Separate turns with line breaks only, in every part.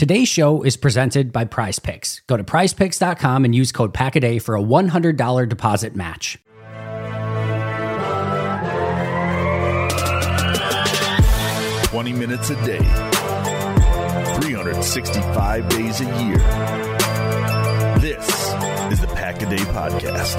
Today's show is presented by Prize Picks. Go to prizepicks.com and use code PACKADAY for a $100 deposit match.
Minutes a day, 365 days a year. This is the Pack a Day Podcast.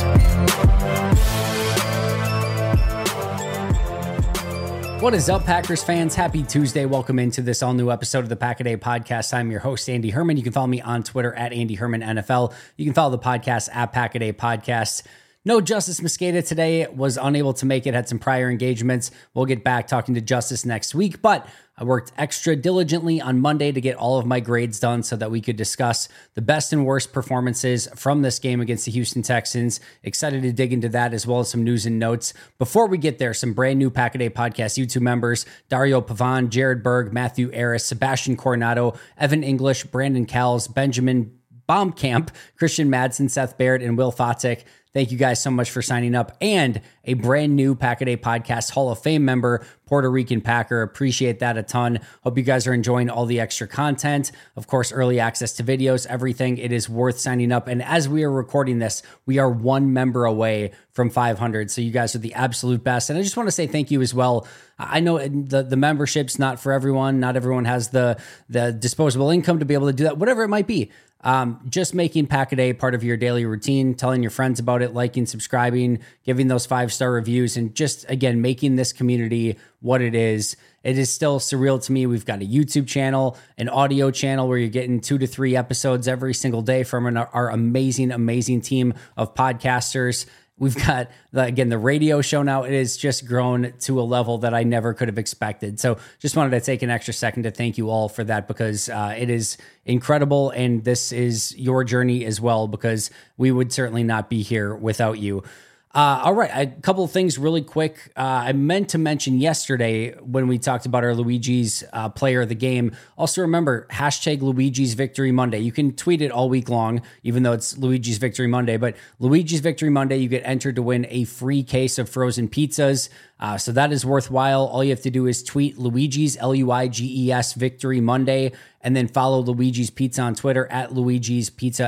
What is up, Packers fans? Happy Tuesday. Welcome into this all-new episode of the Pack a Day Podcast. I'm your host, Andy Herman. You can follow me on Twitter at Andy Herman NFL. You can follow the podcast at Pack a Day Podcast. No Justice Mosqueda today, was unable to make it, had some prior engagements. We'll get back talking to Justice next week, but I worked extra diligently on Monday to get all of my grades done so that we could discuss the best and worst performances from this game against the Houston Texans. Excited to dig into that as well as some news and notes. Before we get there, some brand new Pack a Day Podcast YouTube members: Dario Pavan, Jared Berg, Matthew Aris, Sebastian Coronado, Evan English, Brandon Cowles, Benjamin Baumkamp, Christian Madsen, Seth Baird, and Will Fotic. Thank you guys so much for signing up. And a brand new Pack a Day Podcast Hall of Fame member, Puerto Rican Packer. Appreciate that a ton. Hope you guys are enjoying all the extra content. Of course, early access to videos, everything. It is worth signing up. And as we are recording this, we are one member away from 500. So you guys are the absolute best. And I just want to say thank you as well. I know the membership's not for everyone. Not everyone has the disposable income to be able to do that, whatever it might be. Just making Pack a Day part of your daily routine, telling your friends about it, liking, subscribing, giving those 5-star reviews, and just, again, making this community what it is. It is still surreal to me. We've got a YouTube channel, an audio channel where you're getting 2 to 3 episodes every single day from our amazing, amazing team of podcasters. We've got, the radio show now. It has just grown to a level that I never could have expected. So just wanted to take an extra second to thank you all for that, because it is incredible. And this is your journey as well, because we would certainly not be here without you. All right, a couple of things really quick. I meant to mention yesterday when we talked about our Luigi's player of the game. Also remember, hashtag Luigi's Victory Monday. You can tweet it all week long, even though it's Luigi's Victory Monday. But Luigi's Victory Monday, you get entered to win a free case of frozen pizzas. So that is worthwhile. All you have to do is tweet Luigi's, Luiges Victory Monday, and then follow Luigi's Pizza on Twitter at Luigi's Pizza,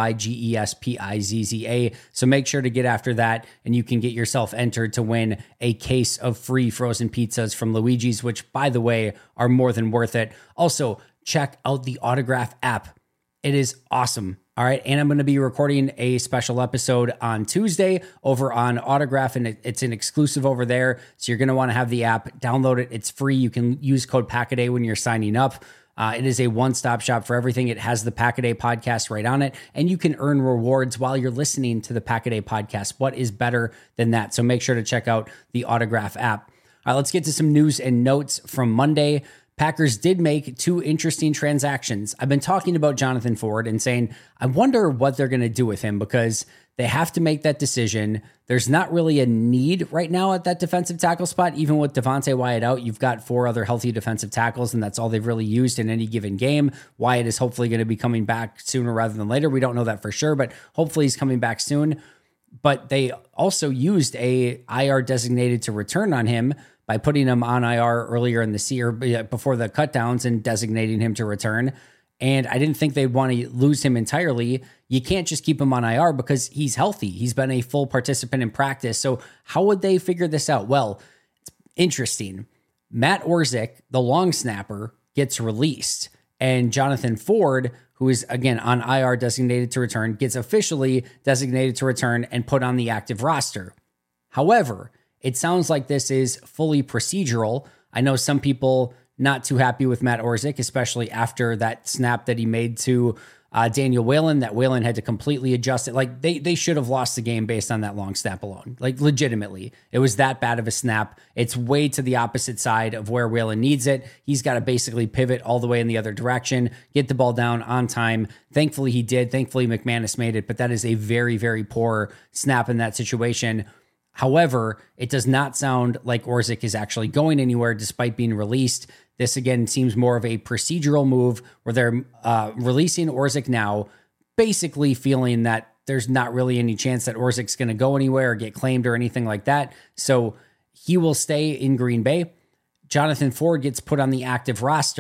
LuigesPizza. So make sure to get after that, and you can get yourself entered to win a case of free frozen pizzas from Luigi's, which, by the way, are more than worth it. Also, check out the Autograph app. It is awesome. All right. And I'm going to be recording a special episode on Tuesday over on Autograph, and it's an exclusive over there. So you're going to want to have the app, download it. It's free. You can use code PACKADAY when you're signing up. It is a one-stop shop for everything. It has the Pack a Day Podcast right on it, and you can earn rewards while you're listening to the Pack a Day Podcast. What is better than that? So make sure to check out the Autograph app. All right, let's get to some news and notes from Monday. Packers did make 2 interesting transactions. I've been talking about Jonathan Ford and saying, I wonder what they're going to do with him, because they have to make that decision. There's not really a need right now at that defensive tackle spot. Even with Devonte Wyatt out, you've got 4 other healthy defensive tackles, and that's all they've really used in any given game. Wyatt is hopefully going to be coming back sooner rather than later. We don't know that for sure, but hopefully he's coming back soon. But they also used a IR designated to return on him by putting him on IR earlier in the season, before the cutdowns, and designating him to return. And I didn't think they'd want to lose him entirely. You can't just keep him on IR because he's healthy. He's been a full participant in practice. So how would they figure this out? Well, it's interesting. Matt Orzik, the long snapper, gets released, and Jonathan Ford, who is, again, on IR designated to return, gets officially designated to return and put on the active roster. However, it sounds like this is fully procedural. I know some people not too happy with Matt Orzik, especially after that snap that he made to Daniel Whelan, that Whelan had to completely adjust it. Like, they should have lost the game based on that long snap alone. Like, legitimately. It was that bad of a snap. It's way to the opposite side of where Whelan needs it. He's got to basically pivot all the way in the other direction, get the ball down on time. Thankfully, he did. Thankfully, McManus made it, but that is a very, very poor snap in that situation. However, it does not sound like Orzik is actually going anywhere despite being released. This, again, seems more of a procedural move where they're releasing Orzik now, basically feeling that there's not really any chance that Orzik's going to go anywhere or get claimed or anything like that. So he will stay in Green Bay. Jonathan Ford gets put on the active roster,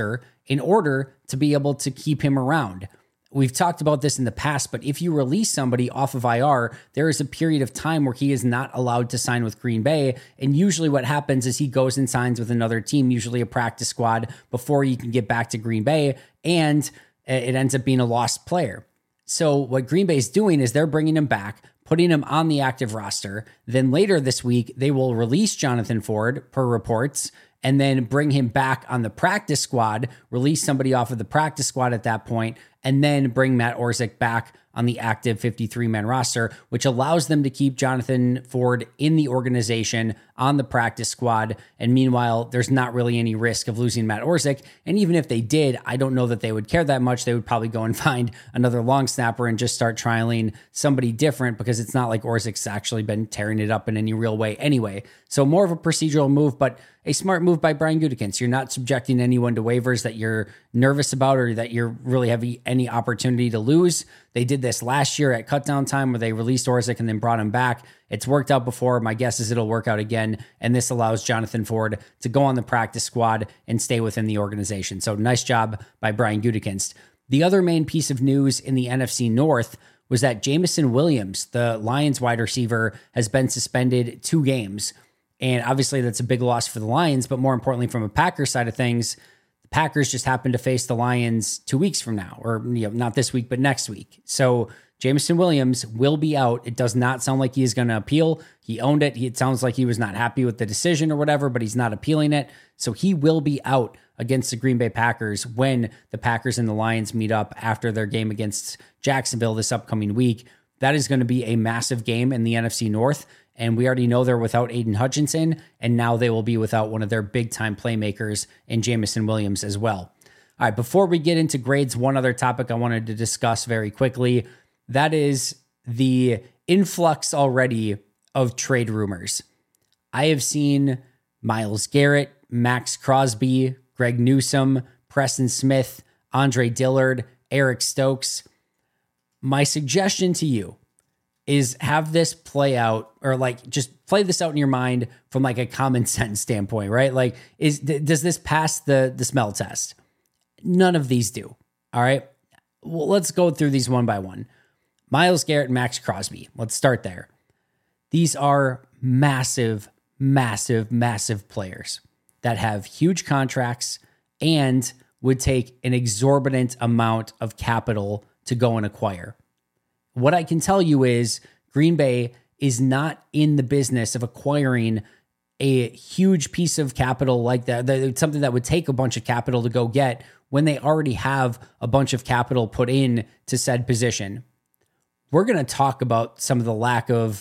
in order to be able to keep him around. We've talked about this in the past, but if you release somebody off of IR, there is a period of time where he is not allowed to sign with Green Bay. And usually what happens is he goes and signs with another team, usually a practice squad, before he can get back to Green Bay. And it ends up being a lost player. So what Green Bay is doing is they're bringing him back, putting him on the active roster. Then later this week, they will release Jonathan Ford, per reports, and then bring him back on the practice squad, release somebody off of the practice squad at that point, and then bring Matt Orzech back on the active 53-man roster, which allows them to keep Jonathan Ford in the organization on the practice squad. And meanwhile, there's not really any risk of losing Matt Orzech. And even if they did, I don't know that they would care that much. They would probably go and find another long snapper and just start trialing somebody different, because it's not like Orzech's actually been tearing it up in any real way anyway. So more of a procedural move, but a smart move by Brian Gutekunst. You're not subjecting anyone to waivers that you're nervous about or that you're really have any opportunity to lose. They did this last year at cutdown time where they released Orzech and then brought him back. It's worked out before. My guess is it'll work out again. And this allows Jonathan Ford to go on the practice squad and stay within the organization. So nice job by Brian Gutekunst. The other main piece of news in the NFC North was that Jameson Williams, the Lions wide receiver, has been suspended 2 games. And obviously that's a big loss for the Lions, but more importantly, from a Packers side of things, the Packers just happen to face the Lions 2 weeks from now, or not this week, but next week. So Jameson Williams will be out. It does not sound like he is going to appeal. He owned it. It sounds like he was not happy with the decision or whatever, but he's not appealing it. So he will be out against the Green Bay Packers when the Packers and the Lions meet up after their game against Jacksonville this upcoming week. That is going to be a massive game in the NFC North. And we already know they're without Aiden Hutchinson, and now they will be without one of their big-time playmakers in Jameson Williams as well. All right, before we get into grades, one other topic I wanted to discuss very quickly. That is the influx already of trade rumors. I have seen Myles Garrett, Max Crosby, Greg Newsome, Preston Smith, Andre Dillard, Eric Stokes. My suggestion to you is have this play out, or like just play this out in your mind from like a common sense standpoint, right? Like, does this pass the smell test? None of these do. All right. Well, let's go through these one by one. Myles Garrett and Max Crosby. Let's start there. These are massive, massive, massive players that have huge contracts and would take an exorbitant amount of capital to go and acquire. What I can tell you is Green Bay is not in the business of acquiring a huge piece of capital like that, something that would take a bunch of capital to go get when they already have a bunch of capital put in to said position. We're going to talk about some of the lack of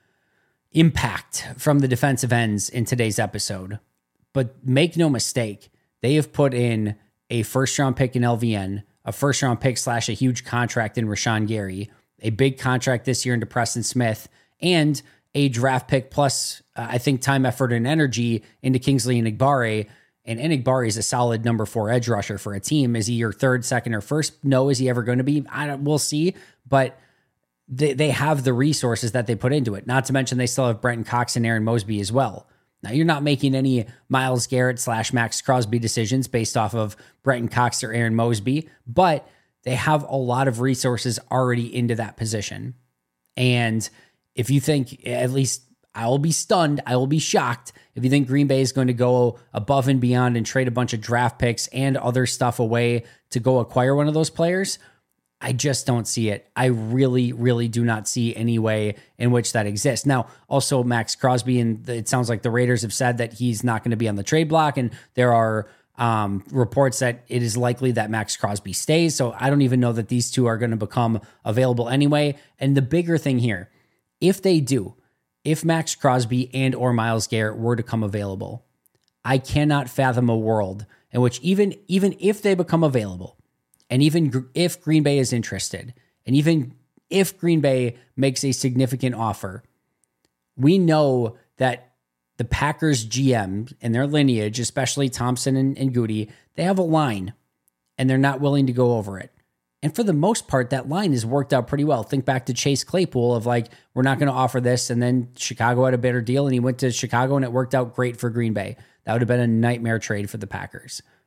impact from the defensive ends in today's episode. But make no mistake, they have put in a first-round pick in LVN, a first-round pick / a huge contract in Rashawn Gary, a big contract this year into Preston Smith, and a draft pick plus, I think, time, effort, and energy into Kingsley Enagbare. And Enagbare is a solid number 4 edge rusher for a team. Is he your third, second, or first? No. Is he ever going to be? We'll see. But they have the resources that they put into it. Not to mention they still have Brenton Cox and Aaron Mosby as well. Now, you're not making any Myles Garrett / Max Crosby decisions based off of Brenton Cox or Aaron Mosby, but they have a lot of resources already into that position. And if you think, at least I will be stunned, I will be shocked if you think Green Bay is going to go above and beyond and trade a bunch of draft picks and other stuff away to go acquire one of those players. I just don't see it. I really, really do not see any way in which that exists. Now, also Max Crosby, and it sounds like the Raiders have said that he's not going to be on the trade block, and there are reports that it is likely that Max Crosby stays. So I don't even know that these two are going to become available anyway. And the bigger thing here, if they do, if Max Crosby and or Myles Garrett were to come available, I cannot fathom a world in which even if they become available, and even if Green Bay is interested, and even if Green Bay makes a significant offer, we know that the Packers GM and their lineage, especially Thompson and Goody, they have a line, and they're not willing to go over it. And for the most part, that line has worked out pretty well. Think back to Chase Claypool of like, we're not going to offer this, and then Chicago had a better deal, and he went to Chicago, and it worked out great for Green Bay. That would have been a nightmare trade for the Packers.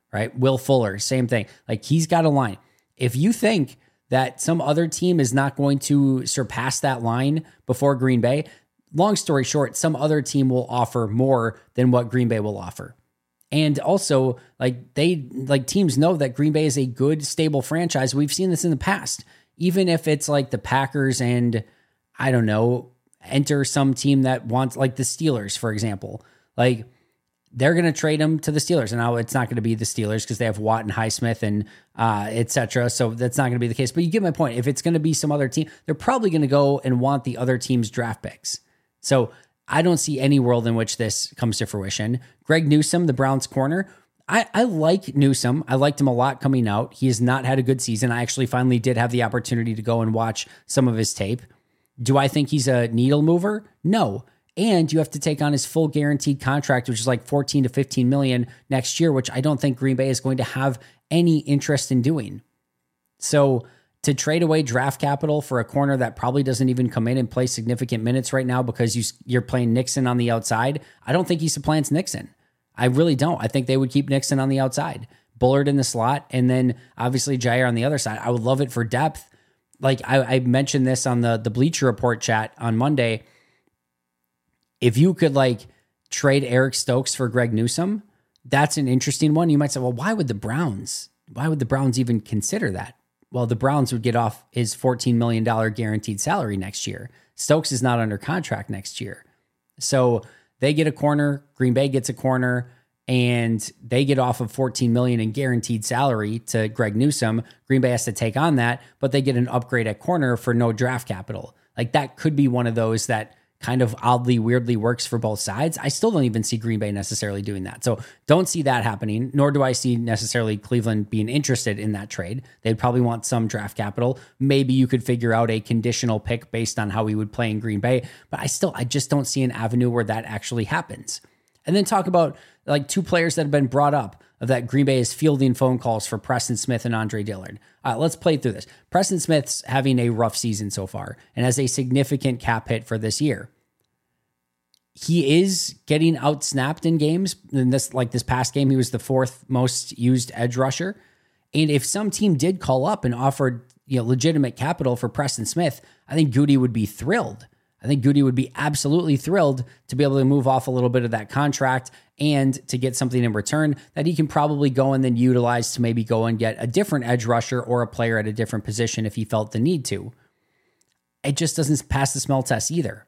right? Will Fuller, same thing. Like he's got a line. If you think that some other team is not going to surpass that line before Green Bay, long story short, some other team will offer more than what Green Bay will offer. And also, teams know that Green Bay is a good, stable franchise. We've seen this in the past. Even if it's like the Packers and, I don't know, enter some team that wants, like the Steelers, for example. Like, they're going to trade him to the Steelers. And now it's not going to be the Steelers because they have Watt and Highsmith and et cetera. So that's not going to be the case. But you get my point. If it's going to be some other team, they're probably going to go and want the other team's draft picks. So I don't see any world in which this comes to fruition. Greg Newsome, the Browns corner. I like Newsome. I liked him a lot coming out. He has not had a good season. I actually finally did have the opportunity to go and watch some of his tape. Do I think he's a needle mover? No. And you have to take on his full guaranteed contract, which is like 14 to 15 million next year, which I don't think Green Bay is going to have any interest in doing. So to trade away draft capital for a corner that probably doesn't even come in and play significant minutes right now because you're playing Nixon on the outside, I don't think he supplants Nixon. I really don't. I think they would keep Nixon on the outside, Bullard in the slot, and then obviously Jair on the other side. I would love it for depth. Like I mentioned this on the Bleacher Report chat on Monday. If you could like trade Eric Stokes for Greg Newsome, that's an interesting one. You might say, well, why would the Browns even consider that? Well, the Browns would get off his $14 million guaranteed salary next year. Stokes is not under contract next year. So they get a corner, Green Bay gets a corner, and they get off of $14 million in guaranteed salary to Greg Newsome. Green Bay has to take on that, but they get an upgrade at corner for no draft capital. Like that could be one of those that kind of oddly, weirdly works for both sides. I still don't even see Green Bay necessarily doing that. So don't see that happening, nor do I see necessarily Cleveland being interested in that trade. They'd probably want some draft capital. Maybe you could figure out a conditional pick based on how he would play in Green Bay, but I just don't see an avenue where that actually happens. And then talk about like two players that have been brought up of that Green Bay is fielding phone calls for Preston Smith and Andre Dillard. All right, let's play through this. Preston Smith's having a rough season so far and has a significant cap hit for this year. He is getting outsnapped in games. In this past game, he was the fourth most used edge rusher. And if some team did call up and offered legitimate capital for Preston Smith, I think Goody would be thrilled. I think Goody would be absolutely thrilled to be able to move off a little bit of that contract and to get something in return that he can probably go and then utilize to maybe go and get a different edge rusher or a player at a different position if he felt the need to. It just doesn't pass the smell test either.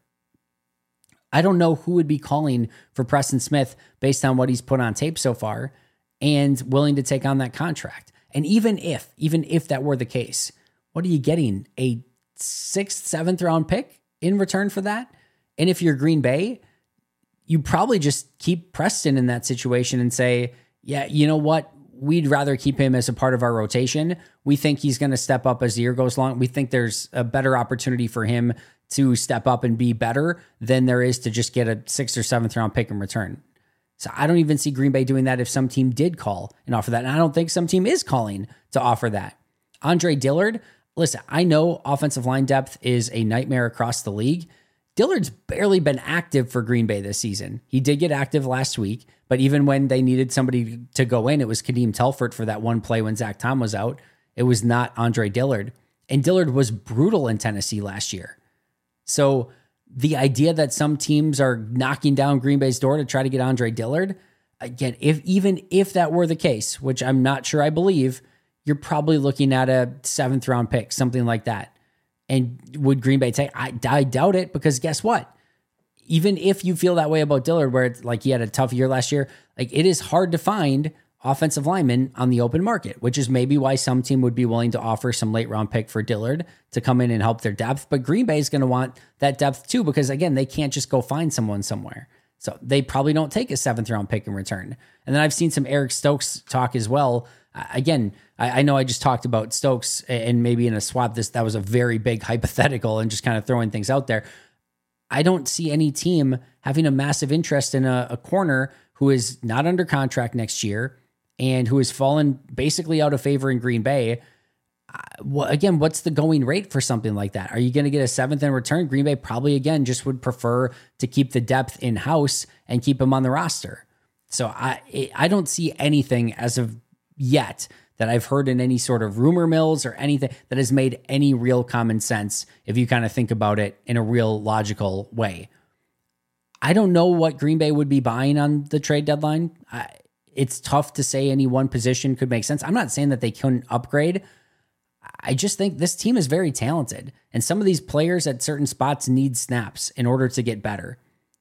I don't know who would be calling for Preston Smith based on what he's put on tape so far and willing to take on that contract. And even if that were the case, what are you getting? A 6th, 7th round pick in return for that? And if you're Green Bay, you probably just keep Preston in that situation and say, yeah, you know what? We'd rather keep him as a part of our rotation. We think he's going to step up as the year goes along. We think there's a better opportunity for him to step up and be better than there is to just get a 6th or 7th round pick in return. So I don't even see Green Bay doing that if some team did call and offer that. And I don't think some team is calling to offer that. Andre Dillard, listen, I know offensive line depth is a nightmare across the league. Dillard's barely been active for Green Bay this season. He did get active last week, but even when they needed somebody to go in, it was Kadeem Telfort for that one play when Zach Tom was out. It was not Andre Dillard. And Dillard was brutal in Tennessee last year. So the idea that some teams are knocking down Green Bay's door to try to get Andre Dillard, again, even if that were the case, which I'm not sure I believe, you're probably looking at a 7th round pick, something like that. And would Green Bay take? I doubt it, because guess what? Even if you feel that way about Dillard, where it's like he had a tough year last year, like it is hard to find offensive linemen on the open market, which is maybe why some team would be willing to offer some late round pick for Dillard to come in and help their depth. But Green Bay is going to want that depth too, because again, they can't just go find someone somewhere. So they probably don't take a 7th round pick in return. And then I've seen some Eric Stokes talk as well. Again, I know I just talked about Stokes and maybe in a swap, that was a very big hypothetical and just kind of throwing things out there. I don't see any team having a massive interest in a corner who is not under contract next year and who has fallen basically out of favor in Green Bay. Again, what's the going rate for something like that? Are you going to get a 7th in return? Green Bay probably, again, just would prefer to keep the depth in-house and keep him on the roster. So I don't see anything as of yet that I've heard in any sort of rumor mills or anything that has made any real common sense if you kind of think about it in a real logical way. I don't know what Green Bay would be buying on the trade deadline. It's tough to say any one position could make sense. I'm not saying that they couldn't upgrade. I just think this team is very talented, and some of these players at certain spots need snaps in order to get better.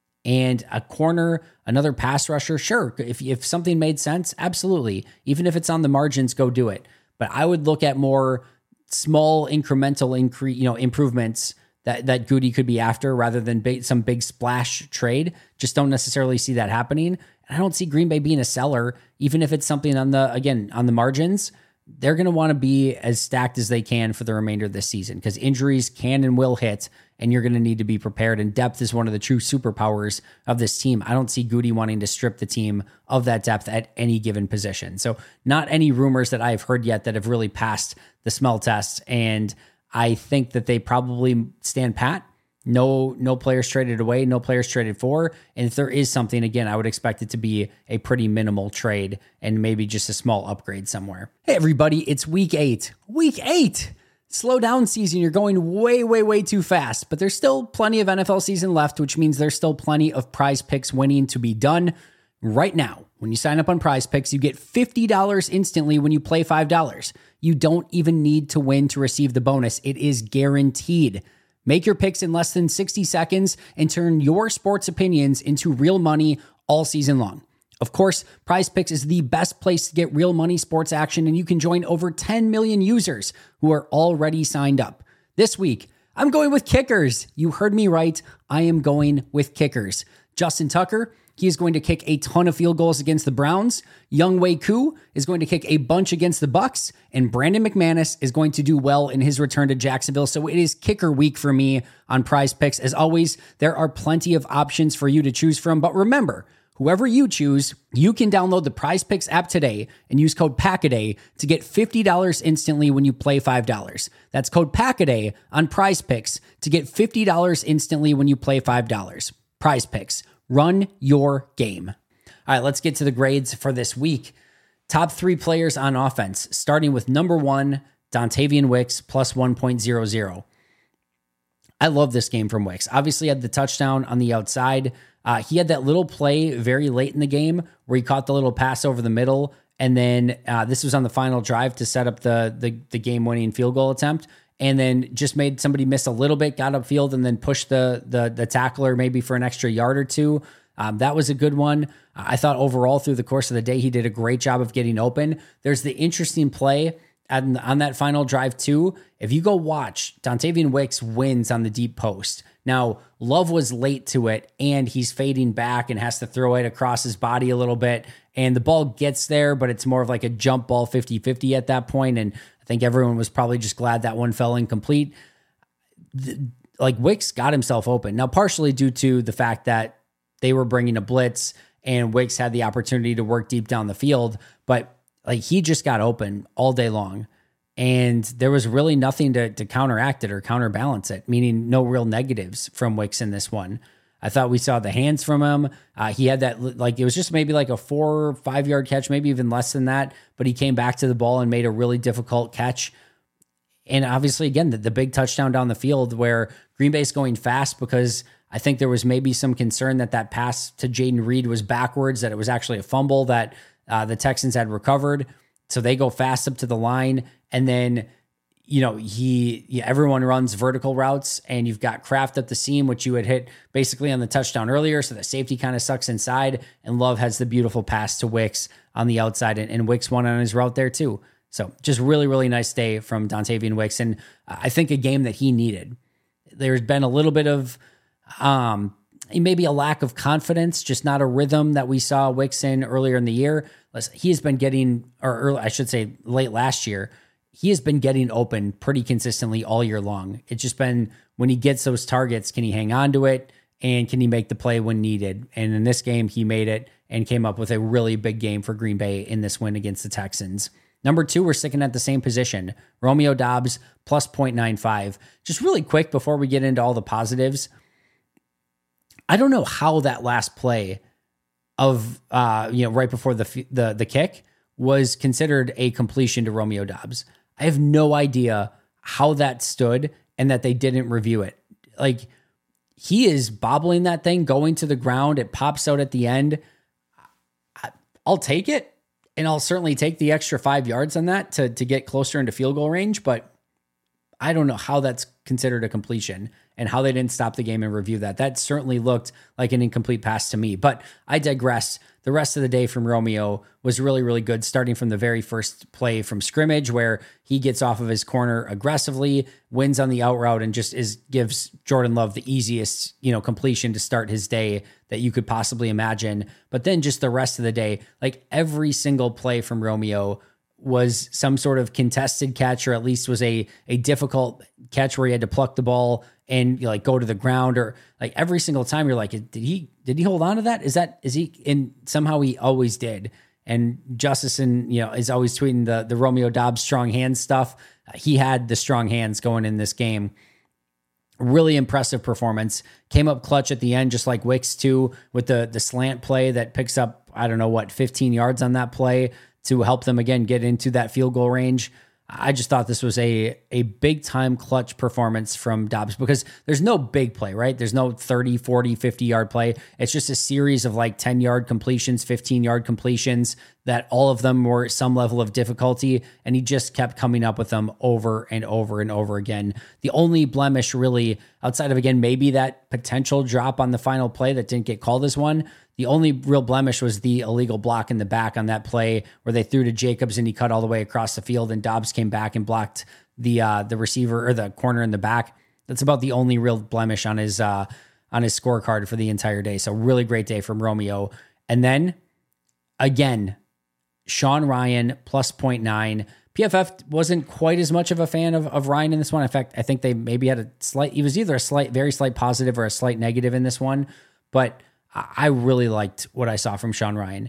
And a corner, another pass rusher, sure. If something made sense, absolutely. Even if it's on the margins, go do it. But I would look at more small incremental improvements that Goody could be after rather than some big splash trade. Just don't necessarily see that happening. And I don't see Green Bay being a seller, even if it's something on the margins. They're going to want to be as stacked as they can for the remainder of this season because injuries can and will hit, and you're going to need to be prepared. And depth is one of the true superpowers of this team. I don't see Goody wanting to strip the team of that depth at any given position. So not any rumors that I've heard yet that have really passed the smell test. And I think that they probably stand pat. No players traded away, no players traded for. And if there is something, again, I would expect it to be a pretty minimal trade and maybe just a small upgrade somewhere. Hey, everybody, it's week 8. Week 8! Slow down season. You're going way, way, way too fast. But there's still plenty of NFL season left, which means there's still plenty of Prize Picks winning to be done. Right now, when you sign up on Prize Picks, you get $50 instantly when you play $5. You don't even need to win to receive the bonus. It is guaranteed. Make your picks in less than 60 seconds and turn your sports opinions into real money all season long. Of course, Prize Picks is the best place to get real money sports action, and you can join over 10 million users who are already signed up. This week, I'm going with kickers. You heard me right. I am going with kickers. Justin Tucker, he is going to kick a ton of field goals against the Browns. Younghoe Koo is going to kick a bunch against the Bucks. And Brandon McManus is going to do well in his return to Jacksonville. So it is kicker week for me on Prize Picks. As always, there are plenty of options for you to choose from. But remember, whoever you choose, you can download the Prize Picks app today and use code PACKADAY to get $50 instantly when you play $5. That's code PACKADAY on Prize Picks to get $50 instantly when you play $5. Prize Picks. Run your game. All right, let's get to the grades for this week. Top 3 players on offense, starting with number 1, Dontavian Wicks, plus 1.00. I love this game from Wicks. Obviously had the touchdown on the outside. He had that little play very late in the game where he caught the little pass over the middle, and then this was on the final drive to set up the game-winning field goal attempt. And then just made somebody miss a little bit, got upfield, and then pushed the tackler maybe for an extra yard or two. That was a good one. I thought overall through the course of the day, he did a great job of getting open. There's the interesting play on that final drive too. If you go watch, Dontavian Wicks wins on the deep post. Now, Love was late to it, and he's fading back and has to throw it across his body a little bit. And the ball gets there, but it's more of like a jump ball 50-50 at that point. And I think everyone was probably just glad that one fell incomplete. Like Wicks got himself open. Now, partially due to the fact that they were bringing a blitz and Wicks had the opportunity to work deep down the field, but like he just got open all day long. And there was really nothing to counteract it or counterbalance it, meaning no real negatives from Wicks in this one. I thought we saw the hands from him. He had that, like, it was just maybe like a 4 or 5 yard catch, maybe even less than that. But he came back to the ball and made a really difficult catch. And obviously, again, the big touchdown down the field where Green Bay's going fast because I think there was maybe some concern that pass to Jaden Reed was backwards, that it was actually a fumble that the Texans had recovered. So they go fast up to the line. And then, everyone runs vertical routes, and you've got Kraft up the seam, which you had hit basically on the touchdown earlier. So the safety kind of sucks inside, and Love has the beautiful pass to Wicks on the outside, and Wicks won on his route there too. So just really, really nice day from Dontavian Wicks. And I think a game that he needed. There's been a little bit of maybe a lack of confidence, just not a rhythm that we saw Wicks in earlier in the year. He has been getting, or I should say late last year, he has been getting open pretty consistently all year long. It's just been when he gets those targets, can he hang on to it and can he make the play when needed? And in this game, he made it and came up with a really big game for Green Bay in this win against the Texans. Number 2, we're sticking at the same position. Romeo Doubs, plus 0.95. Just really quick before we get into all the positives. I don't know how that last play of, right before the kick was considered a completion to Romeo Doubs. I have no idea how that stood and that they didn't review it. Like, he is bobbling that thing, going to the ground. It pops out at the end. I'll take it, and I'll certainly take the extra 5 yards on that to get closer into field goal range, but I don't know how that's considered a completion and how they didn't stop the game and review that. That certainly looked like an incomplete pass to me, but I digress. The rest of the day from Romeo was really, really good, starting from the very first play from scrimmage where he gets off of his corner aggressively, wins on the out route, and just gives Jordan Love the easiest, completion to start his day that you could possibly imagine. But then just the rest of the day, like every single play from Romeo was some sort of contested catch, or at least was a difficult catch where he had to pluck the ball and go to the ground, or like every single time you're like, did he hold on to that? Is he? And somehow he always did. And Justison, is always tweeting the Romeo Doubs strong hands stuff. He had the strong hands going in this game. Really impressive performance. Came up clutch at the end, just like Wicks too, with the slant play that picks up, 15 yards on that play to help them again get into that field goal range. I just thought this was a big time clutch performance from Doubs, because there's no big play, right? There's no 30, 40, 50 yard play. It's just a series of 10-yard completions, 15-yard completions that all of them were some level of difficulty. And he just kept coming up with them over and over and over again. The only blemish really outside of, again, maybe that potential drop on the final play that didn't get called as one, the only real blemish was the illegal block in the back on that play where they threw to Jacobs and he cut all the way across the field, and Doubs came back and blocked the receiver or the corner in the back. That's about the only real blemish on his scorecard for the entire day. So really great day from Romeo. And then again, Sean Rhyan plus 0.9. PFF wasn't quite as much of a fan of Ryan in this one. In fact, I think they maybe had he was either very slight positive or a slight negative in this one, but I really liked what I saw from Sean Rhyan.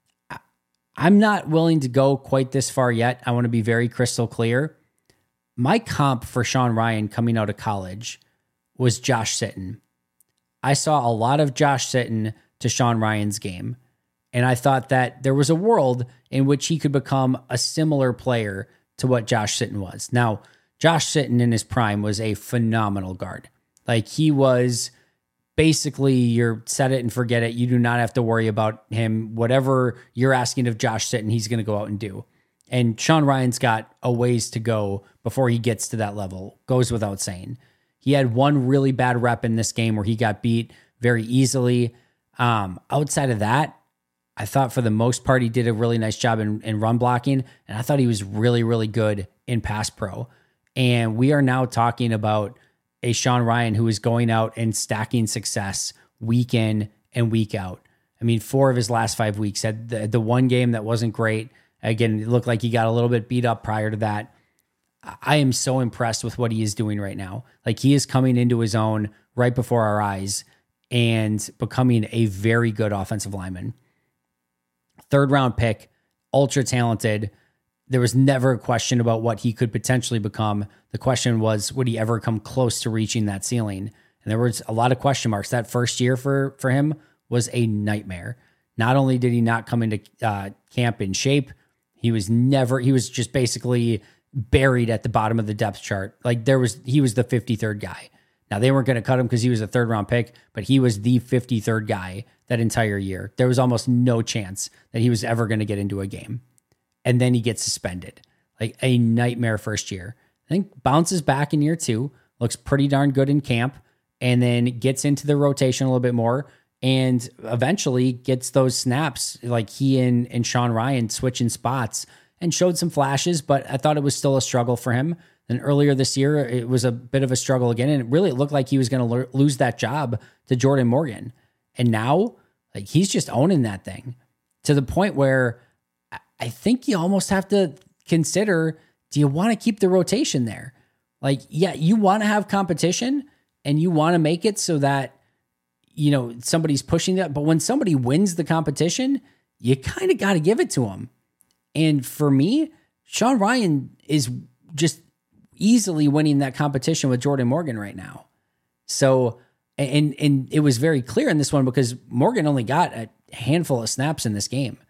I'm not willing to go quite this far yet. I want to be very crystal clear. My comp for Sean Rhyan coming out of college was Josh Sitton. I saw a lot of Josh Sitton to Sean Rhyan's game, and I thought that there was a world in which he could become a similar player to what Josh Sitton was. Now, Josh Sitton in his prime was a phenomenal guard. He was basically, you're set it and forget it. You do not have to worry about him. Whatever you're asking of Josh Sitton, he's going to go out and do. And Sean Rhyan's got a ways to go before he gets to that level. Goes without saying. He had one really bad rep in this game where he got beat very easily. Outside of that, I thought for the most part he did a really nice job in run blocking, and I thought he was really, really good in pass pro. And we are now talking about a Sean Rhyan who is going out and stacking success week in and week out. 4 of his last 5 weeks had the one game that wasn't great. Again, it looked like he got a little bit beat up prior to that. I am so impressed with what he is doing right now. He is coming into his own right before our eyes and becoming a very good offensive lineman. 3rd round pick, ultra talented. There was never a question about what he could potentially become. The question was, would he ever come close to reaching that ceiling? And there was a lot of question marks. That first year for him was a nightmare. Not only did he not come into camp in shape, he was just basically buried at the bottom of the depth chart. He was the 53rd guy. Now, they weren't going to cut him because he was a 3rd round pick, but he was the 53rd guy that entire year. There was almost no chance that he was ever going to get into a game. And then he gets suspended. A nightmare first year. I think bounces back in year 2, looks pretty darn good in camp, and then gets into the rotation a little bit more, and eventually gets those snaps, he and Sean Rhyan switching spots, and showed some flashes, but I thought it was still a struggle for him. Then earlier this year, it was a bit of a struggle again, and it looked like he was going to lose that job to Jordan Morgan. And now, he's just owning that thing to the point where I think you almost have to consider, do you want to keep the rotation there? You want to have competition and you want to make it so that, somebody's pushing that. But when somebody wins the competition, you kind of got to give it to them. And for me, Sean Rhyan is just easily winning that competition with Jordan Morgan right now. So, and it was very clear in this one because Morgan only got a handful of snaps in this game.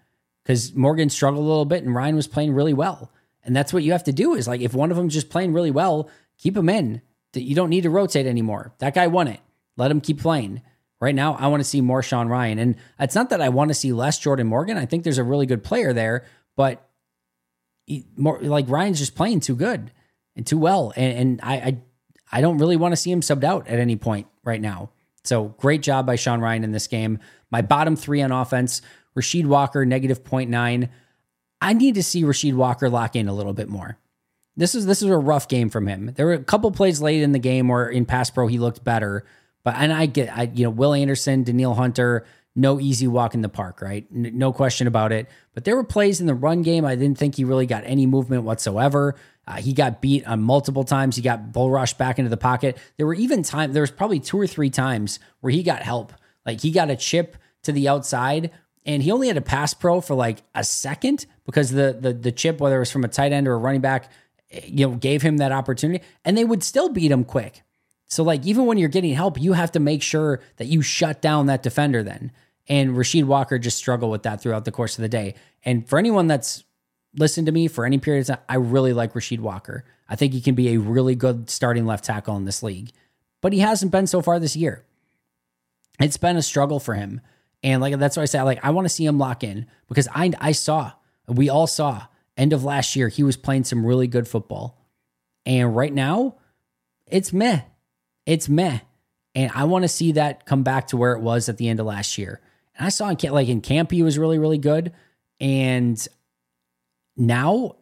because Morgan struggled a little bit and Ryan was playing really well. And that's what you have to do is like, if one of them's just playing really well, keep him in. You don't need to rotate anymore. That guy won it. Let him keep playing. Right now, I want to see more Sean Ryan. And it's not that I want to see less Jordan Morgan. I think there's a really good player there, but Ryan's just playing too good and too well. And I don't really want to see him subbed out at any point right now. So great job by Sean Ryan in this game. My bottom 3 on offense, Rasheed Walker, -0.9. I need to see Rasheed Walker lock in a little bit more. This is a rough game from him. There were a couple plays late in the game where in pass pro he looked better, Will Anderson, Danielle Hunter, no easy walk in the park, right? No question about it. But there were plays in the run game I didn't think he really got any movement whatsoever. He got beat on multiple times. He got bull rushed back into the pocket. There was probably 2 or 3 times where he got help. Like he got a chip to the outside and he only had a pass pro for like a second because the chip, whether it was from a tight end or a running back, gave him that opportunity and they would still beat him quick. So like, even when you're getting help, you have to make sure that you shut down that defender then. And Rasheed Walker just struggled with that throughout the course of the day. And for anyone that's listened to me for any period of time, I really like Rasheed Walker. I think he can be a really good starting left tackle in this league, but he hasn't been so far this year. It's been a struggle for him. And that's why I say, I want to see him lock in because we all saw end of last year, he was playing some really good football. And right now it's meh. It's meh. And I want to see that come back to where it was at the end of last year. And I saw in camp, he was really, really good. And now,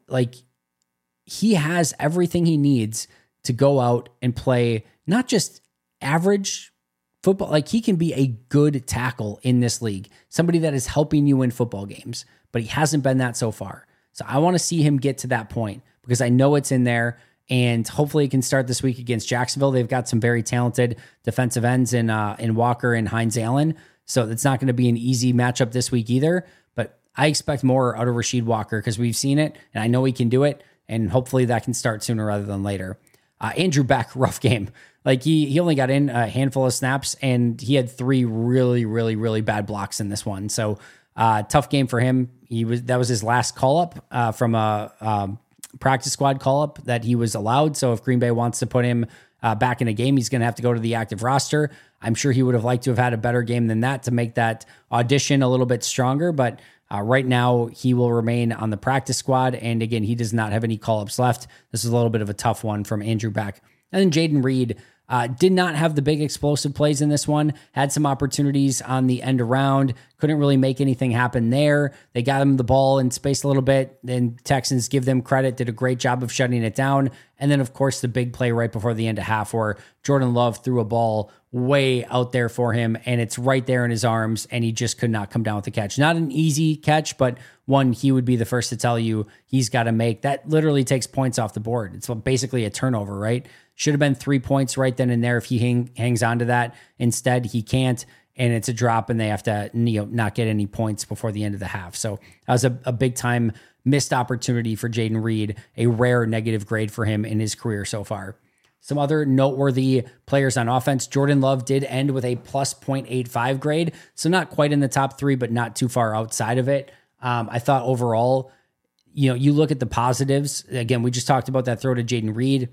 he has everything he needs to go out and play not just average football. He can be a good tackle in this league, somebody that is helping you win football games, but he hasn't been that so far. So I want to see him get to that point because I know it's in there. And hopefully it can start this week against Jacksonville. They've got some very talented defensive ends in Walker and Hines Allen. So it's not going to be an easy matchup this week either. But I expect more out of Rasheed Walker because we've seen it and I know he can do it. And hopefully that can start sooner rather than later. Andrew Beck, rough game. He only got in a handful of snaps and he had 3 really, really, really bad blocks in this one. So tough game for him. That was his last call up from a practice squad call up that he was allowed. So if Green Bay wants to put him back in a game, he's going to have to go to the active roster. I'm sure he would have liked to have had a better game than that to make that audition a little bit stronger. But right now he will remain on the practice squad. And again, he does not have any call-ups left. This is a little bit of a tough one from Andrew Beck. And then Jayden Reed did not have the big explosive plays in this one, had some opportunities on the end around, couldn't really make anything happen there. They got him the ball in space a little bit, and Texans give them credit, did a great job of shutting it down. And then, of course, the big play right before the end of half where Jordan Love threw a ball way out there for him, and it's right there in his arms, and he just could not come down with the catch. Not an easy catch, but one he would be the first to tell you he's got to make. That literally takes points off the board. It's basically a turnover, right? Should have been 3 points right then and there if he hangs on to that. Instead, he can't, and it's a drop, and they have to not get any points before the end of the half. So that was a big-time missed opportunity for Jayden Reed, a rare negative grade for him in his career so far. Some other noteworthy players on offense. Jordan Love did end with a plus 0.85 grade, so not quite in the top 3, but not too far outside of it. I thought overall, you look at the positives. Again, we just talked about that throw to Jayden Reed.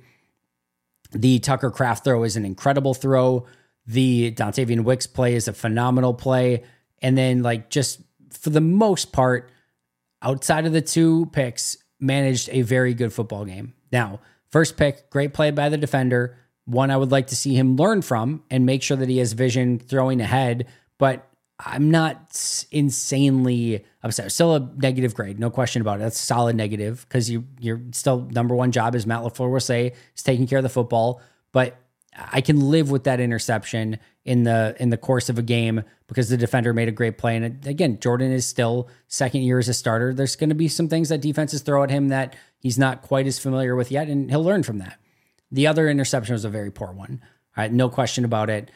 The Tucker Kraft throw is an incredible throw. The Dontavian Wicks play is a phenomenal play. And then just for the most part, outside of the 2 picks, managed a very good football game. Now, first pick, great play by the defender. One I would like to see him learn from and make sure that he has vision throwing ahead. But I'm not insanely upset. Still a negative grade, no question about it. That's a solid negative because you're still number one job, as Matt LaFleur will say, is taking care of the football. But I can live with that interception in the course of a game because the defender made a great play. And again, Jordan is still second year as a starter. There's going to be some things that defenses throw at him that he's not quite as familiar with yet, and he'll learn from that. The other interception was a very poor one. All right, no question about it.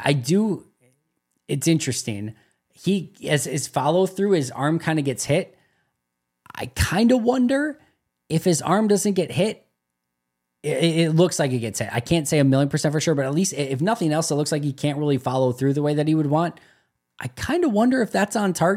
It's interesting. As his follow through, his arm kind of gets hit. I kind of wonder if his arm doesn't get hit. It looks like it gets hit. I can't say 1,000,000% for sure, but at least if nothing else, it looks like he can't really follow through the way that he would want. I kind of wonder if that's on target,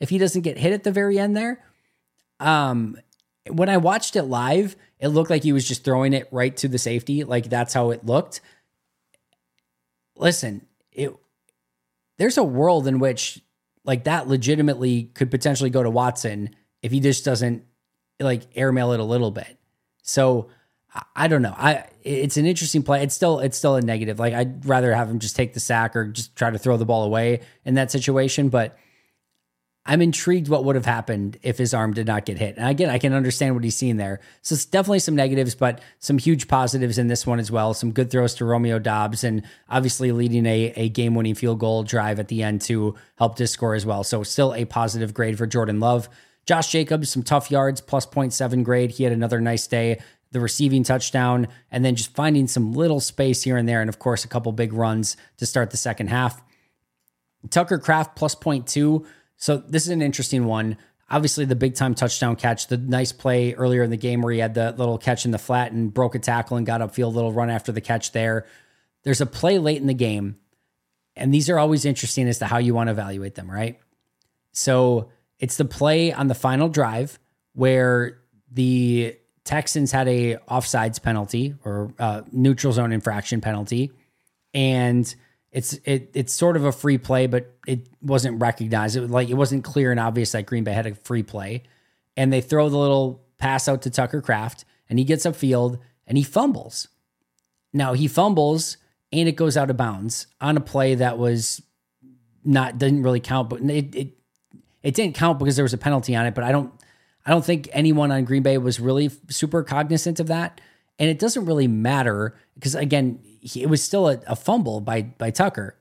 if he doesn't get hit at the very end there. When I watched it live, it looked like he was just throwing it right to the safety. Like that's how it looked. Listen, there's a world in which like that legitimately could potentially go to Watson if he just doesn't like airmail it a little bit. So I don't know. It's an interesting play. It's still a negative. Like I'd rather have him just take the sack or just try to throw the ball away in that situation. But I'm intrigued what would have happened if his arm did not get hit. And again, I can understand what he's seeing there. So it's definitely some negatives, but some huge positives in this one as well. Some good throws to Romeo Doubs and obviously leading a game-winning field goal drive at the end to help this score as well. So still a positive grade for Jordan Love. Josh Jacobs, some tough yards, plus 0.7 grade. He had another nice day. The receiving touchdown, and then just finding some little space here and there. And of course, a couple big runs to start the second half. Tucker Kraft, plus 0.2. So this is an interesting one. Obviously, the big time touchdown catch, the nice play earlier in the game where he had the little catch in the flat and broke a tackle and got upfield, little run after the catch there. There's a play late in the game, and these are always interesting as to how you want to evaluate them, right? So it's the play on the final drive where the Texans had a offsides penalty or neutral zone infraction penalty, and it's sort of a free play, but it wasn't recognized. It wasn't clear and obvious that Green Bay had a free play, and they throw the little pass out to Tucker Kraft, and he gets upfield and he fumbles. Now he fumbles and it goes out of bounds on a play that didn't really count, but it didn't count because there was a penalty on it. But I don't think anyone on Green Bay was really super cognizant of that. And it doesn't really matter because, again, it was still a fumble by Tucker.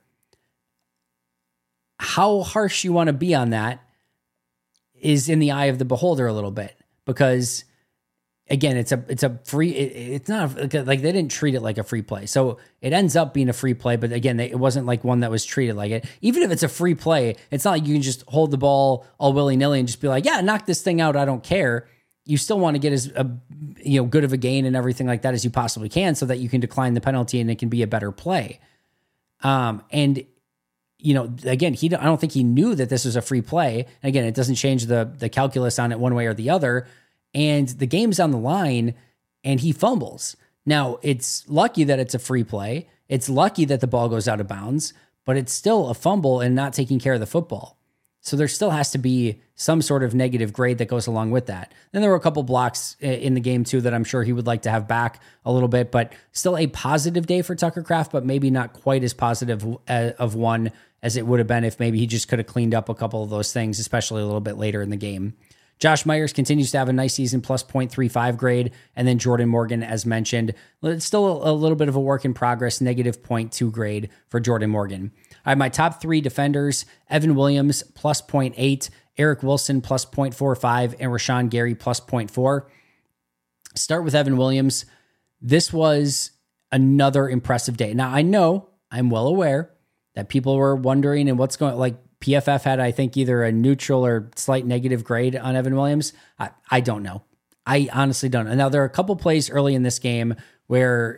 How harsh you want to be on that is in the eye of the beholder a little bit because, again, it's a free. It's not like they didn't treat it like a free play, so it ends up being a free play. But again, it wasn't like one that was treated like it. Even if it's a free play, it's not like you can just hold the ball all willy nilly and just be like, "Yeah, knock this thing out. I don't care." You still want to get as good of a gain and everything like that as you possibly can, so that you can decline the penalty and it can be a better play. And again, I don't think he knew that this was a free play. And again, it doesn't change the calculus on it one way or the other. And the game's on the line and he fumbles. Now, it's lucky that it's a free play. It's lucky that the ball goes out of bounds, but it's still a fumble and not taking care of the football. So there still has to be some sort of negative grade that goes along with that. Then there were a couple blocks in the game too that I'm sure he would like to have back a little bit, but still a positive day for Tucker Kraft, but maybe not quite as positive of one as it would have been if maybe he just could have cleaned up a couple of those things, especially a little bit later in the game. Josh Myers continues to have a nice season, plus 0.35 grade. And then Jordan Morgan, as mentioned, it's still a little bit of a work in progress, negative 0.2 grade for Jordan Morgan. I have my top three defenders: Evan Williams, plus 0.8, Eric Wilson, plus 0.45, and Rashawn Gary, plus 0.4. Start with Evan Williams. This was another impressive day. Now, I'm well aware that people were wondering and what's going, like, PFF had, I think, either a neutral or slight negative grade on Evan Williams. I don't know. I honestly don't know. Now, there are a couple plays early in this game where,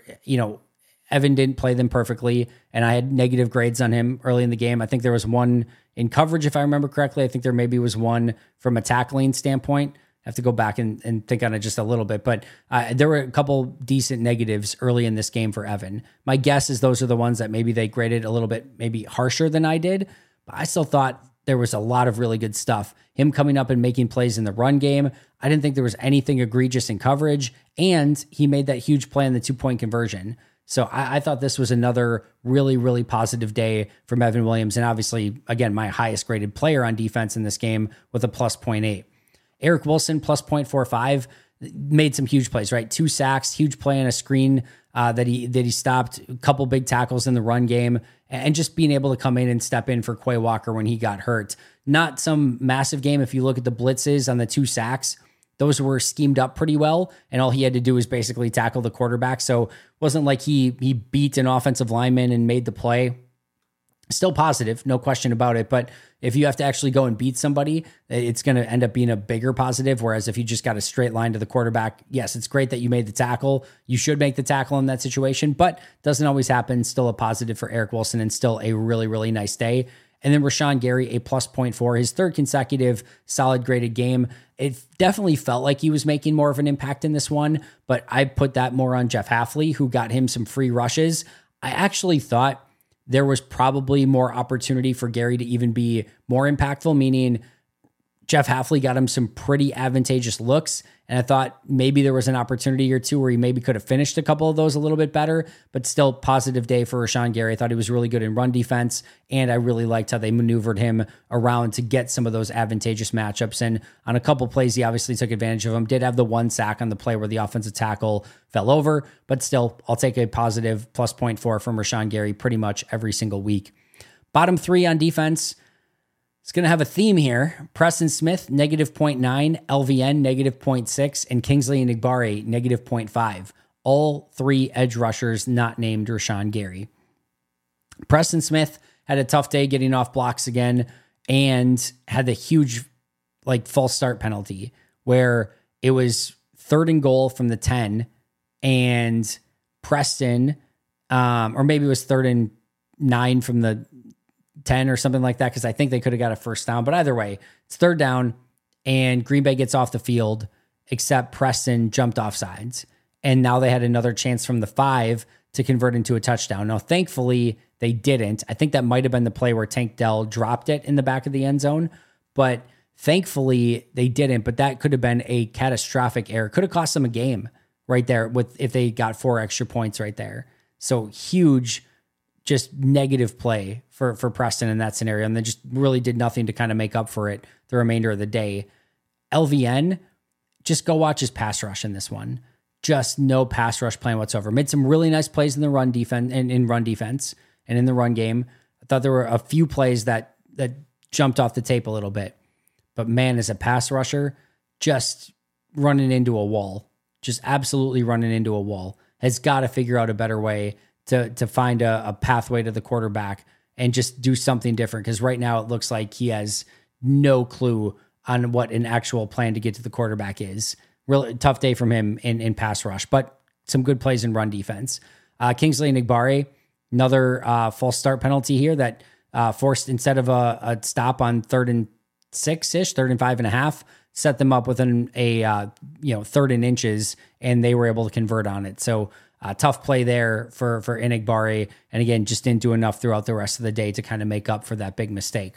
Evan didn't play them perfectly, and I had negative grades on him early in the game. I think there was one in coverage, if I remember correctly. I think there maybe was one from a tackling standpoint. I have to go back and think on it just a little bit, but there were a couple decent negatives early in this game for Evan. My guess is those are the ones that maybe they graded a little bit maybe harsher than I did, but I still thought there was a lot of really good stuff. Him coming up and making plays in the run game. I didn't think there was anything egregious in coverage, and he made that huge play in the 2-point conversion. So I thought this was another really, really positive day from Evan Williams. And obviously, again, my highest graded player on defense in this game with a plus 0.8. Eric Wilson, plus 0.45, made some huge plays, right? 2 sacks, huge play on a screen that he stopped, a couple big tackles in the run game, and just being able to come in and step in for Quay Walker when he got hurt. Not some massive game. If you look at the blitzes on the 2 sacks, those were schemed up pretty well, and all he had to do was basically tackle the quarterback. So it wasn't like he beat an offensive lineman and made the play. Still positive, no question about it. But if you have to actually go and beat somebody, it's going to end up being a bigger positive. Whereas if you just got a straight line to the quarterback, yes, it's great that you made the tackle. You should make the tackle in that situation, but doesn't always happen. Still a positive for Eric Wilson and still a really, really nice day. And then Rashawn Gary, a plus 0.4, his third consecutive solid graded game. It definitely felt like he was making more of an impact in this one, but I put that more on Jeff Hafley, who got him some free rushes. I actually thought there was probably more opportunity for Gary to even be more impactful, meaning Jeff Hafley got him some pretty advantageous looks. And I thought maybe there was an opportunity or two where he maybe could have finished a couple of those a little bit better, but still positive day for Rashawn Gary. I thought he was really good in run defense, and I really liked how they maneuvered him around to get some of those advantageous matchups. And on a couple plays, he obviously took advantage of them. Did have the one sack on the play where the offensive tackle fell over, but still, I'll take a positive plus 0.4 from Rashawn Gary pretty much every single week. Bottom three on defense. It's going to have a theme here. Preston Smith, negative 0.9, LVN, negative 0.6, and Kingsley Enagbare, negative 0.5. All three edge rushers not named Rashawn Gary. Preston Smith had a tough day getting off blocks again and had the huge false start penalty where it was 3rd and goal from the 10 and Preston, or maybe it was 3rd and 9 from the 10 or something like that, because I think they could have got a first down. But either way, it's 3rd down and Green Bay gets off the field, except Preston jumped off sides. And now they had another chance from the 5 to convert into a touchdown. Now, thankfully, they didn't. I think that might have been the play where Tank Dell dropped it in the back of the end zone. But thankfully, they didn't. But that could have been a catastrophic error. Could have cost them a game right there if they got 4 extra points right there. So huge, just negative play for Preston in that scenario. And they just really did nothing to kind of make up for it the remainder of the day. LVN, just go watch his pass rush in this one. Just no pass rush plan whatsoever. Made some really nice plays in the run defense and in run defense and in the run game. I thought there were a few plays that jumped off the tape a little bit. But man, as a pass rusher, just running into a wall. Just absolutely running into a wall. Has got to figure out a better way to find a pathway to the quarterback and just do something different. Because right now it looks like he has no clue on what an actual plan to get to the quarterback is. Really tough day from him in pass rush, but some good plays in run defense. Kingsley Enagbare, another false start penalty here that forced, instead of a stop on 3rd and 6-ish, 3rd and 5.5, set them up within a 3rd and inches, and they were able to convert on it. So tough play there for Enagbare, and again, just didn't do enough throughout the rest of the day to kind of make up for that big mistake.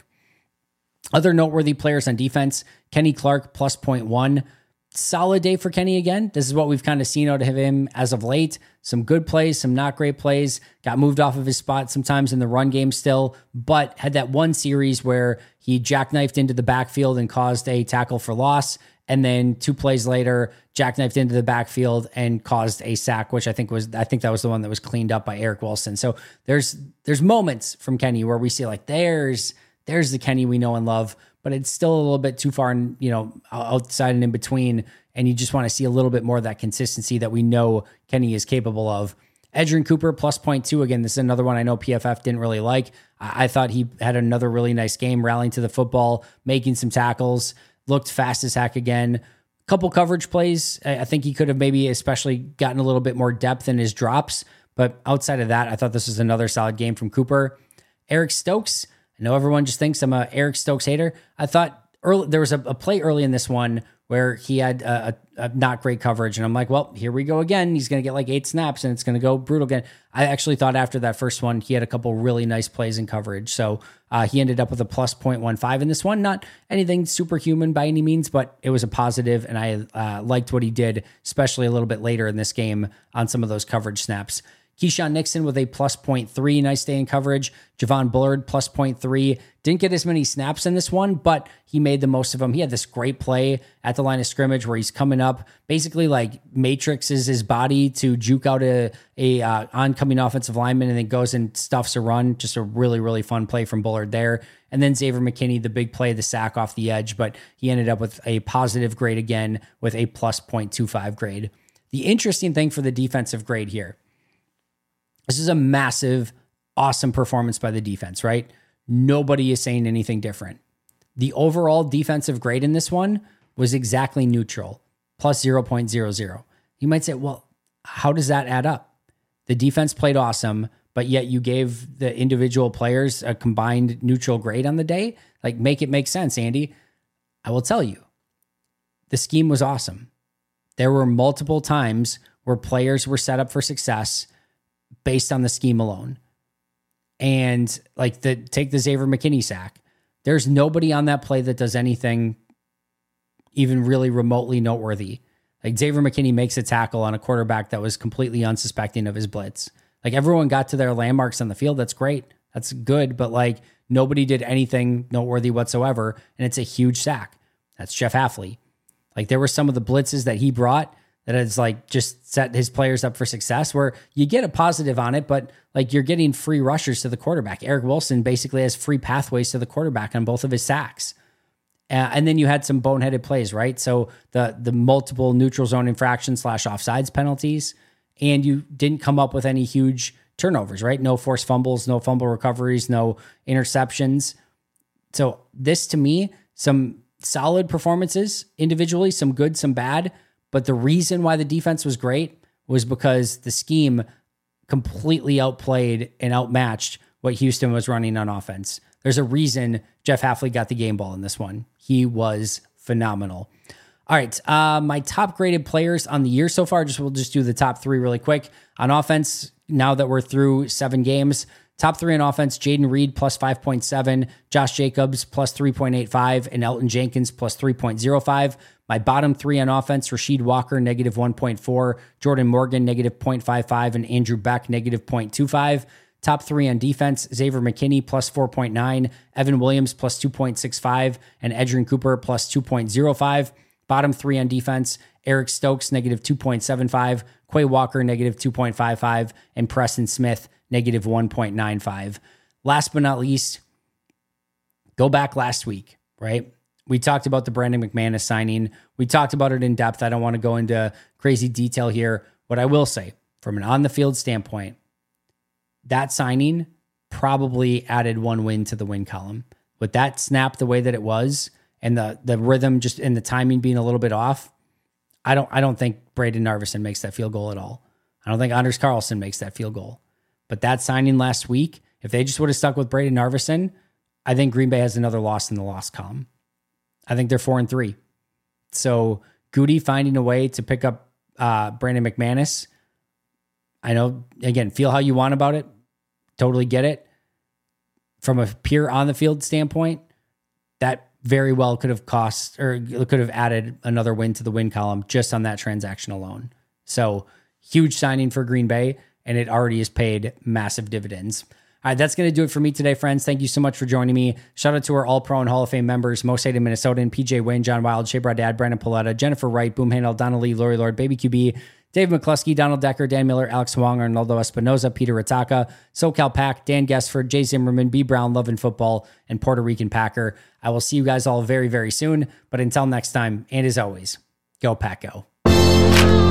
Other noteworthy players on defense, Kenny Clark, plus 0.1. Solid day for Kenny again. This is what we've kind of seen out of him as of late. Some good plays, some not great plays. Got moved off of his spot sometimes in the run game still, but had that one series where he jackknifed into the backfield and caused a tackle for loss. And then 2 plays later, jackknifed into the backfield and caused a sack, which I think that was the one that was cleaned up by Eric Wilson. So there's moments from Kenny where we see there's the Kenny we know and love, but it's still a little bit too far, outside and in between. And you just want to see a little bit more of that consistency that we know Kenny is capable of. Edgerrin Cooper, plus 0.2. Again, this is another one I know PFF didn't really like. I thought he had another really nice game, rallying to the football, making some tackles, looked fast as heck again. Couple coverage plays. I think he could have maybe especially gotten a little bit more depth in his drops. But outside of that, I thought this was another solid game from Cooper. Eric Stokes. I know everyone just thinks I'm a Eric Stokes hater. I thought there was a play early in this one where he had a not great coverage. And I'm like, well, here we go again. He's going to get 8 snaps and it's going to go brutal again. I actually thought after that first one, he had a couple really nice plays in coverage. So he ended up with a plus 0.15 in this one. Not anything superhuman by any means, but it was a positive, and I liked what he did, especially a little bit later in this game on some of those coverage snaps. Keyshawn Nixon with a plus 0.3, nice day in coverage. Javon Bullard, plus 0.3. Didn't get as many snaps in this one, but he made the most of them. He had this great play at the line of scrimmage where he's coming up, basically matrixes his body to juke out a oncoming offensive lineman, and then goes and stuffs a run. Just a really, really fun play from Bullard there. And then Xavier McKinney, the big play, the sack off the edge, but he ended up with a positive grade again with a plus 0.25 grade. The interesting thing for the defensive grade here, this is a massive, awesome performance by the defense, right? Nobody is saying anything different. The overall defensive grade in this one was exactly neutral, plus 0.00. You might say, well, how does that add up? The defense played awesome, but yet you gave the individual players a combined neutral grade on the day. Like, make it make sense, Andy. I will tell you, the scheme was awesome. There were multiple times where players were set up for success based on the scheme alone. And like take the Xavier McKinney sack. There's nobody on that play that does anything even really remotely noteworthy. Like, Xavier McKinney makes a tackle on a quarterback that was completely unsuspecting of his blitz. Like, everyone got to their landmarks on the field. That's great. That's good. But like, nobody did anything noteworthy whatsoever. And it's a huge sack. That's Jeff Hafley. Like, there were some of the blitzes that he brought that has like just set his players up for success, where you get a positive on it, but like, you're getting free rushers to the quarterback. Eric Wilson basically has free pathways to the quarterback on both of his sacks. And then you had some boneheaded plays, right? So the multiple neutral zone infractions / offsides penalties, and you didn't come up with any huge turnovers, right? No forced fumbles, no fumble recoveries, no interceptions. So this, to me, some solid performances individually, some good, some bad. But the reason why the defense was great was because the scheme completely outplayed and outmatched what Houston was running on offense. There's a reason Jeff Hafley got the game ball in this one. He was phenomenal. All right, my top graded players on the year so far, we'll just do the top 3 really quick. On offense, now that we're through 7 games, top 3 on offense: Jaden Reed plus 5.7, Josh Jacobs plus 3.85, and Elton Jenkins plus 3.05. My bottom 3 on offense: Rasheed Walker, negative 1.4, Jordan Morgan, negative 0.55, and Andrew Beck, negative 0.25. Top 3 on defense: Xavier McKinney plus 4.9, Evan Williams plus 2.65, and Edgerrin Cooper plus 2.05. Bottom 3 on defense: Eric Stokes, negative 2.75, Quay Walker, negative 2.55, and Preston Smith, negative 1.95. Last but not least, go back last week, right? We talked about the Brandon McManus signing. We talked about it in depth. I don't want to go into crazy detail here. What I will say, from an on-the-field standpoint, that signing probably added 1 win to the win column. With that snap the way that it was, and the rhythm just and the timing being a little bit off, I don't think Braden Narveson makes that field goal at all. I don't think Anders Carlson makes that field goal. But that signing last week, if they just would have stuck with Braden Narveson, I think Green Bay has another loss in the loss column. I think they're 4-3. So Goody finding a way to pick up Brandon McManus. I know, again, feel how you want about it. Totally get it. From a pure on the field standpoint, that very well could have cost or could have added another win to the win column just on that transaction alone. So huge signing for Green Bay, and it already has paid massive dividends. All right, that's going to do it for me today, friends. Thank you so much for joining me. Shout out to our All-Pro and Hall of Fame members: Mo Saden, Minnesotan, PJ Wayne, John Wild, Shea Bradad, Brandon Paletta, Jennifer Wright, Boom Handel, Donna Lee, Lori Lord, Baby QB, Dave McCluskey, Donald Decker, Dan Miller, Alex Huang, Arnaldo Espinoza, Peter Ataka, SoCal Pack, Dan Guessford, Jay Zimmerman, B. Brown, Love and Football, and Puerto Rican Packer. I will see you guys all very, very soon. But until next time, and as always, go Pack Go.